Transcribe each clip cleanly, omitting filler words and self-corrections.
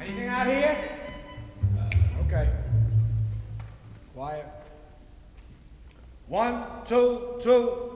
Anything out here? Okay. Quiet. 1, 2, 2.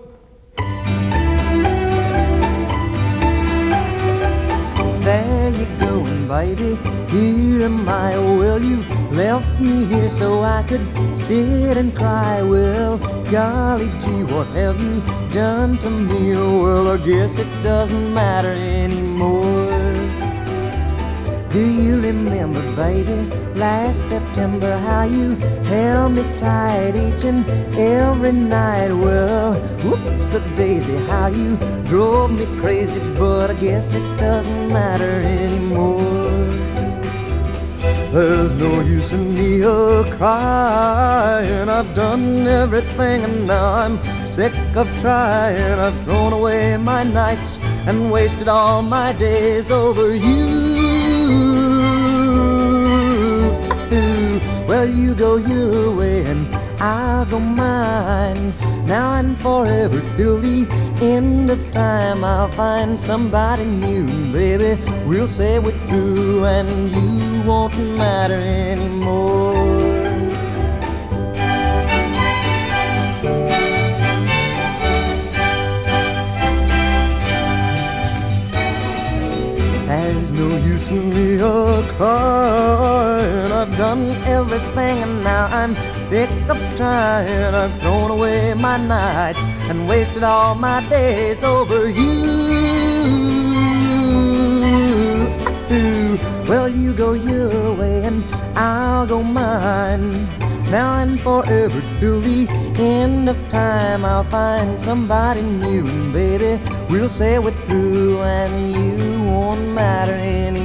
There you going, baby, here am I. Oh, well, you left me here so I could sit and cry. Well, golly gee, what have you done to me? Oh, well, I guess it doesn't matter anymore. Do you remember, baby, last September, how you held me tight each and every night? Well, whoops-a-daisy, how you drove me crazy, but I guess it doesn't matter anymore. There's no use in me crying. I've done everything and now I'm sick of trying. I've thrown away my nights and wasted all my days over you. Well, you go your way and I'll go mine. Now and forever till the end of time, I'll find somebody new, baby. We'll say we're through and you won't matter anymore. There's no use in me crying. I've done everything and now I'm sick of trying. I've thrown away my nights and wasted all my days over you. Well, you go your way and I'll go mine. Now and forever till the end of time, I'll find somebody new, and baby, we'll say we're through and you won't matter anymore.